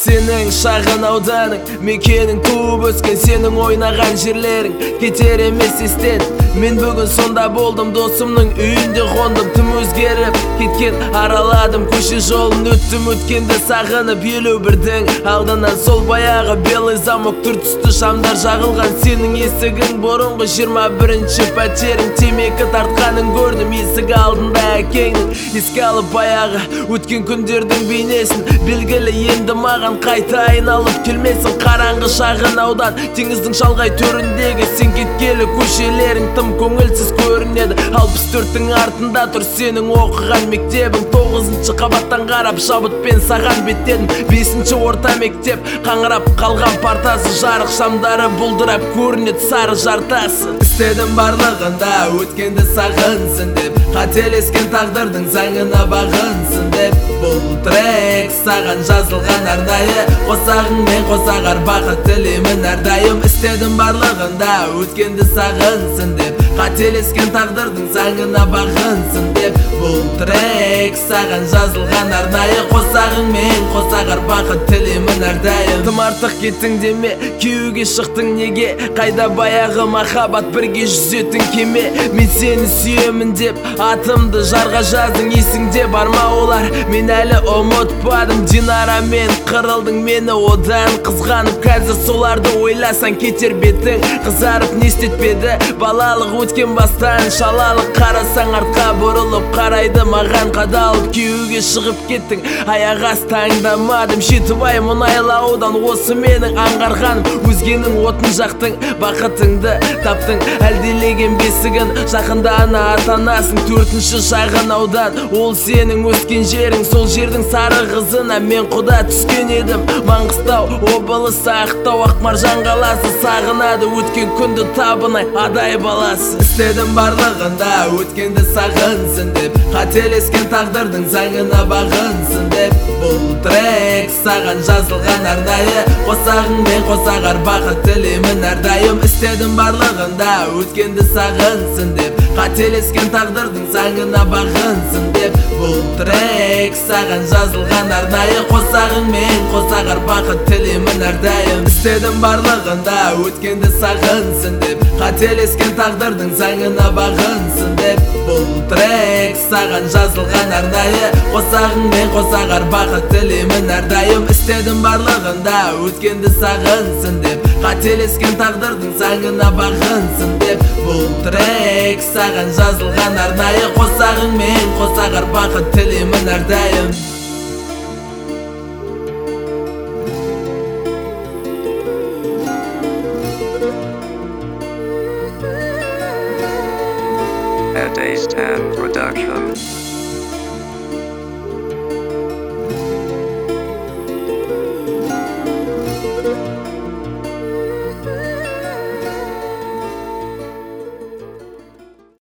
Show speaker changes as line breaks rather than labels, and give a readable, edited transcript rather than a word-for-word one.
сенің шағын ауданың, мекенің туып өскен сенің ойнаған жерлерің кетер емес естен. Мен бүгін сонда болдым, досымның үйінде қондым. Тым өзгеріп кеткен араладым, көше жолын өттім, өткенді сағынып. Елу бірдің алдынан сол баяғы белый замок, түр түсті шамдар жағылған сенің есігің. Бұрынғы 21-ші пәтерің, темекі тартқанын көрдім есік алдында әкеңнің. Еске алып баяғы өткен күндердің бейнесін, белгілі енді маған қайта айналып келмесін. Қараңғы шағын аудан, теңіздің шалғай төріндегі сен кеткелі көшелерің тым көңілсіз көрінеді. 64-тің артында тұр сенің оқыған мектебің. 9-шы қабаттан қарап шабытпен саған беттедім. 5-ші орта мектеп қаңырап қалған партасы, жарық шамдары бұлдырап көрінеді сары жартасы. Істедім барлығында өткенді сағынсын деп, қателескен тағдырдың заңына бағынсын деп. Бұл трек саған жазылған арнайы, қосағыңмен қосағар бақыт тілеймін әрдайым. Істедім барлығында өткенді сағынсын деп, қателескен тағдырдың заңына бағынсын деп. Бұл трек саған жазылған арнайы, қосағыңмен қосағар бақыт тілеймін әрдайым. Тым артық кеттің деме, күйеуге шықтың неге? Қайда баяғы махаббат, бірге жүзетін кеме? Мен сені сүйемін деп атымды жарға жаздың, есіңде бар ма олар? Мен әлі ұмытпадым, Динарамен қырылдың, мені одан қызғанып. Қазір соларды ойласаң кетер бетің қызарып. Не істетпеді балалық өткен бастан, шалалық қарасаң артқа бұрылып қарайды маған қадалып. Күйеуге шығып кеттің, аяқ асты таңдамадым. Жетібай мұнайлаудан осы менің аңғарғаным. Өзгенің отын жақтың, бақытыңды таптың, әлдилеген бесігін. Жақында ана ата-анасын. 4-ші шағын аудан, ол сенің өскен жерің. Сол жердің сары қызына мен құда түскен едім. Маңғыстау облысы, Ақтау Ақмаржан қаласы, сағынады өткен күнді табынай адай баласы. Істедім барлығында өткенді сағынсын деп, қателескен тағдырдың заңына бағынсын деп. Бұл трек саған жазылған арнайы, қосағыңмен қосағар бақыт тілеймін әрдайым. Істедім барлығында өткенді сағынсын деп, қателескен тағдырдың заңына бағынсын деп. Бұл трек саған жазылған арнайы, қосағыңмен қосағар бақыт тілеймін әрдайым. Істедім барлығында өткенді сағынсын деп, қателескен тағдырдың заңына бағынсын деп. Бұл трек саған жазылған арнайы, қосағыңмен қосағар бақыт тілеймін әрдайым. Істедім барлығында өткенді сағынсын деп, қателескен тағдырдың заңына бағынсын деп. Бұл трек саған жазылған арнайы, қосағыңмен қосағар бақыт тілеймін әрдайым.
At Ace 10 Production.